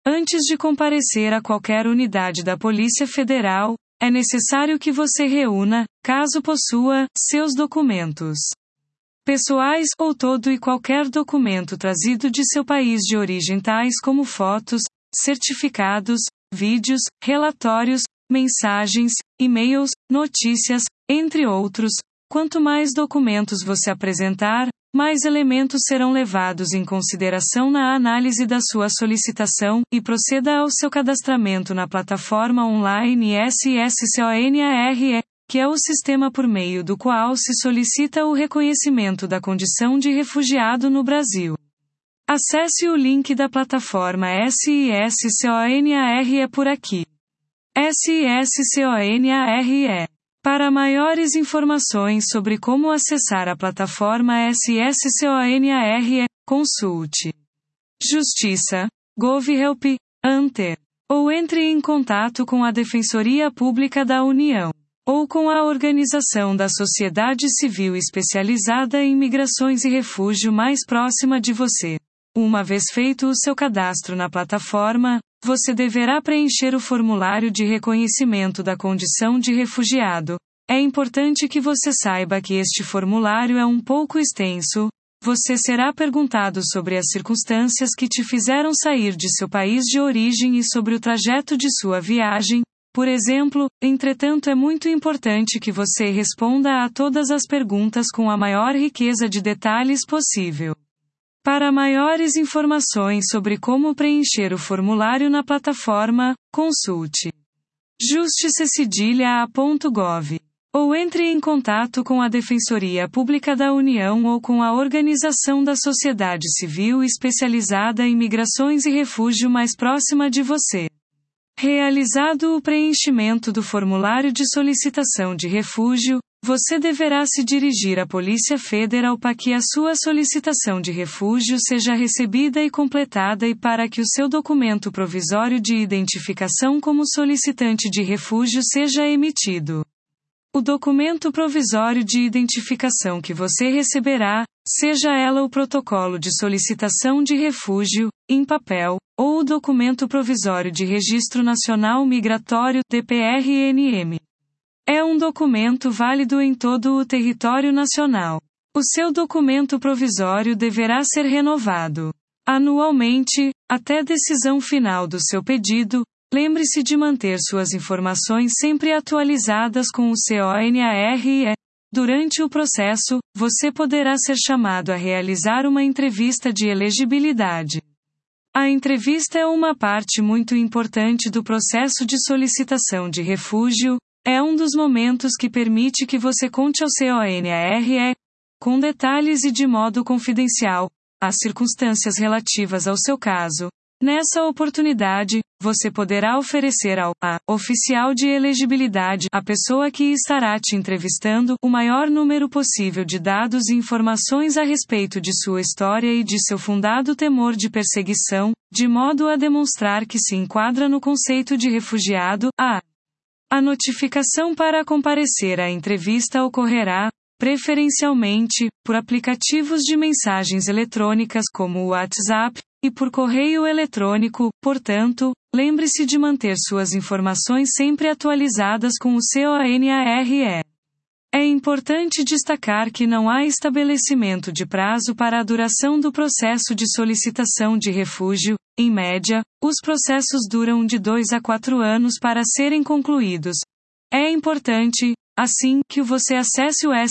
Antes de comparecer a qualquer unidade da Polícia Federal, é necessário que você reúna, caso possua, seus documentos pessoais ou todo e qualquer documento trazido de seu país de origem, tais como fotos, certificados, vídeos, relatórios, mensagens, e-mails, notícias, entre outros. Quanto mais documentos você apresentar, mais elementos serão levados em consideração na análise da sua solicitação, e proceda ao seu cadastramento na plataforma online SSCONARE, que é o sistema por meio do qual se solicita o reconhecimento da condição de refugiado no Brasil. Acesse o link da plataforma SSCONARE por aqui. SSCONARE. Para maiores informações sobre como acessar a plataforma SSCONARE, consulte Justiça, GovHelp, Ante, ou entre em contato com a Defensoria Pública da União, ou com a organização da sociedade civil especializada em migrações e refúgio mais próxima de você. Uma vez feito o seu cadastro na plataforma, você deverá preencher o formulário de reconhecimento da condição de refugiado. É importante que você saiba que este formulário é um pouco extenso. Você será perguntado sobre as circunstâncias que te fizeram sair de seu país de origem e sobre o trajeto de sua viagem, por exemplo. Entretanto, é muito importante que você responda a todas as perguntas com a maior riqueza de detalhes possível. Para maiores informações sobre como preencher o formulário na plataforma, consulte justiça.gov. Ou entre em contato com a Defensoria Pública da União ou com a organização da sociedade civil especializada em migrações e refúgio mais próxima de você. Realizado o preenchimento do formulário de solicitação de refúgio, você deverá se dirigir à Polícia Federal para que a sua solicitação de refúgio seja recebida e completada e para que o seu documento provisório de identificação como solicitante de refúgio seja emitido. O documento provisório de identificação que você receberá, seja ela o protocolo de solicitação de refúgio, em papel, ou o documento provisório de Registro Nacional Migratório, DPRNM. É um documento válido em todo o território nacional. O seu documento provisório deverá ser renovado anualmente, até decisão final do seu pedido. Lembre-se de manter suas informações sempre atualizadas com o CONARE. Durante o processo, você poderá ser chamado a realizar uma entrevista de elegibilidade. A entrevista é uma parte muito importante do processo de solicitação de refúgio. É um dos momentos que permite que você conte ao CONARE, com detalhes e de modo confidencial, as circunstâncias relativas ao seu caso. Nessa oportunidade, você poderá oferecer ao oficial de elegibilidade, a pessoa que estará te entrevistando, o maior número possível de dados e informações a respeito de sua história e de seu fundado temor de perseguição, de modo a demonstrar que se enquadra no conceito de refugiado. A notificação para comparecer à entrevista ocorrerá, preferencialmente, por aplicativos de mensagens eletrônicas como o WhatsApp, e por correio eletrônico. Portanto, lembre-se de manter suas informações sempre atualizadas com o CONARE. É importante destacar que não há estabelecimento de prazo para a duração do processo de solicitação de refúgio. Em média, os processos duram de 2 a 4 anos para serem concluídos. É importante, assim, que você acesse o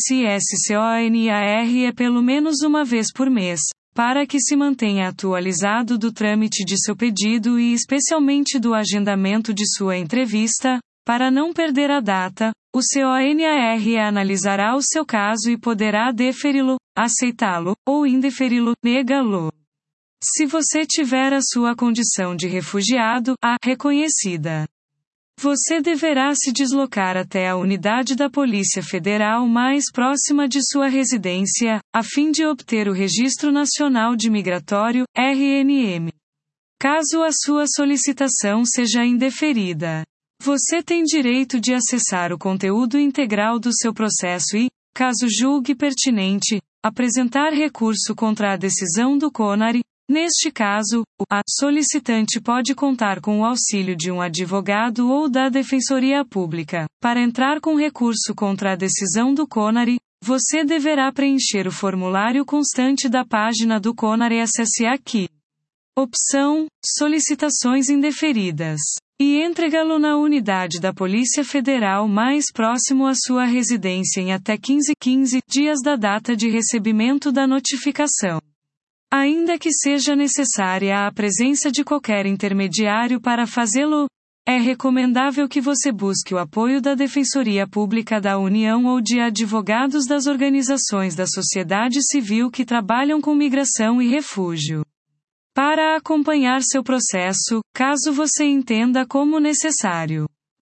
SSCONARE pelo menos uma vez por mês, para que se mantenha atualizado do trâmite de seu pedido e especialmente do agendamento de sua entrevista. Para não perder a data, o CONARE analisará o seu caso e poderá deferi-lo, aceitá-lo, ou indeferi-lo, negá-lo. Se você tiver a sua condição de refugiado reconhecida, você deverá se deslocar até a unidade da Polícia Federal mais próxima de sua residência, a fim de obter o Registro Nacional de Migratório, RNM. Caso a sua solicitação seja indeferida, você tem direito de acessar o conteúdo integral do seu processo e, caso julgue pertinente, apresentar recurso contra a decisão do CONARE, Neste caso, a solicitante pode contar com o auxílio de um advogado ou da Defensoria Pública. Para entrar com recurso contra a decisão do CONARE, você deverá preencher o formulário constante da página do CONARE e acesse aqui. Opção: Solicitações indeferidas. E entregá-lo na unidade da Polícia Federal mais próximo à sua residência em até 15 dias da data de recebimento da notificação. Ainda que seja necessária a presença de qualquer intermediário para fazê-lo, é recomendável que você busque o apoio da Defensoria Pública da União ou de advogados das organizações da sociedade civil que trabalham com migração e refúgio. Para acompanhar seu processo, caso você entenda como necessário.